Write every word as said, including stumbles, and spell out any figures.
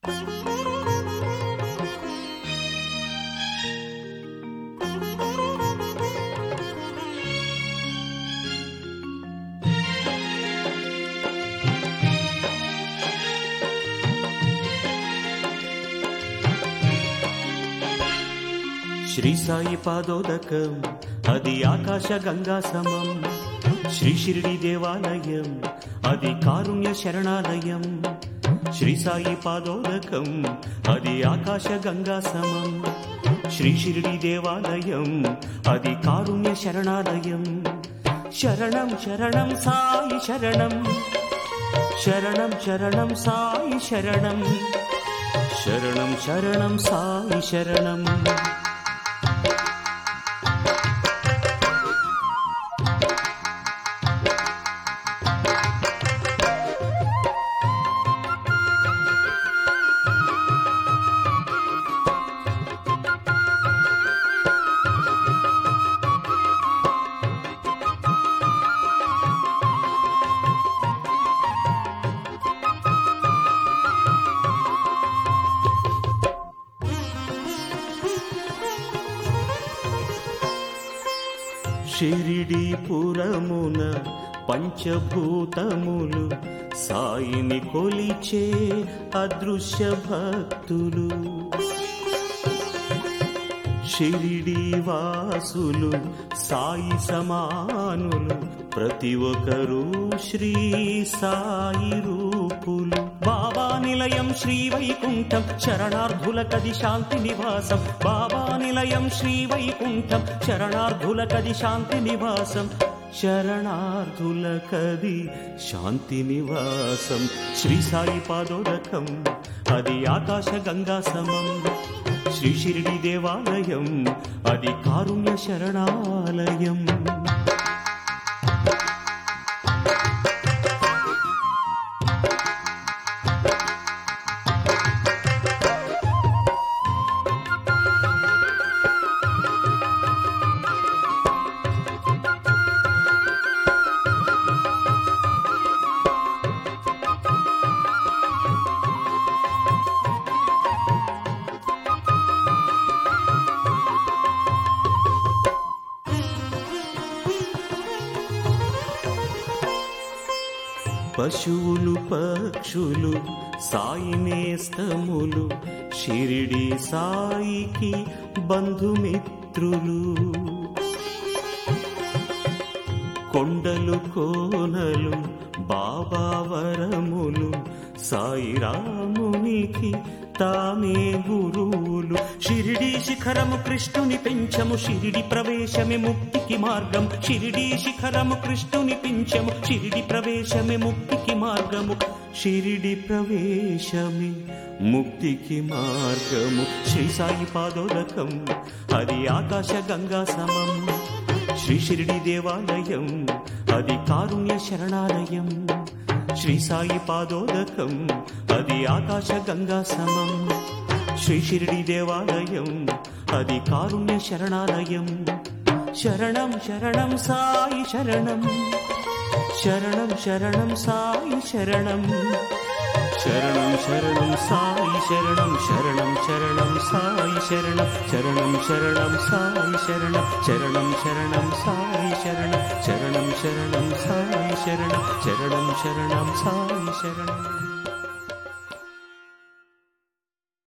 శ్రీ సాయి పాదోదకం అది ఆకాశ గంగా సమం, శ్రీ షిరిడి దేవాలయం అది కారుణ్య శరణాలయం. శ్రీ సాయి పాదోదకం అది ఆకాశ గంగా సమం, శ్రీ షిరిడి దేవాలయం అది కారుణ్య శరణాలయం. శరణం శరణం సాయి శరణం, శరణం శరణం సాయి శరణం, శరణం శరణం సాయి శరణం. షిరిడి పురమున పంచభూతములు సాయిని కొలిచే అదృశ్య భక్తులు. షిరిడి వాసులు సాయి సమానులు, ప్రతి ఒక్కరూ శ్రీ సాయి రూపులు. బాబా నిలయం శ్రీ వైకుంఠం, శరణార్థులకది శాంతి నివాసం. బాబా నిలయం శ్రీ వైకుంఠం, శరణార్థులకది శాంతి నివాసం. శరణార్థులకది శాంతి నివాసం. శ్రీ సాయి పాదోదకం అది ఆకాశ గంగా సమం, శ్రీ షిరిడి దేవాలయం అది కారుణ్య శరణాలయం. పశువులు పక్షులు సాయి నేస్తములు, షిరిడి సాయికి బంధుమిత్రులు. కొండలు కోనలు బాబా వరములు, సాయి రామునికి తామే గురువులు. షిరిడి శిఖరము కృష్ణుని పెంచము, షిరిడి ప్రవేశమే ముక్తికి మార్గం. షిరిడి శిఖరము కృష్ణుని పెంచము, షిరిడి ప్రవేశమే ముక్తికి మార్గము. షిరిడి ప్రవేశమే ముక్తికి మార్గము. శ్రీ సాయి పాదోదకం అది ఆకాశ గంగా సమం, శ్రీ షిరిడి దేవాలయం అది కారుణ్య శరణాలయం. శ్రీ సాయి పాదోదకం అది ఆకాశ గంగా సమం, శ్రీ షిరిడి దేవాలయం అది కారుణ్య శరణాలయం. శరణం శరణం సాయి శరణం, శరణం శరణం సాయి శరణం, శరణం శరణం సాయి శరణం, శరణం శరణం సాయి శరణం, శరణం శరణం సాయి శరణం, శరణం శరణం సాయి శరణం, శరణం శరణం సాయి శరణం, శరణం శరణం సాయి శరణం.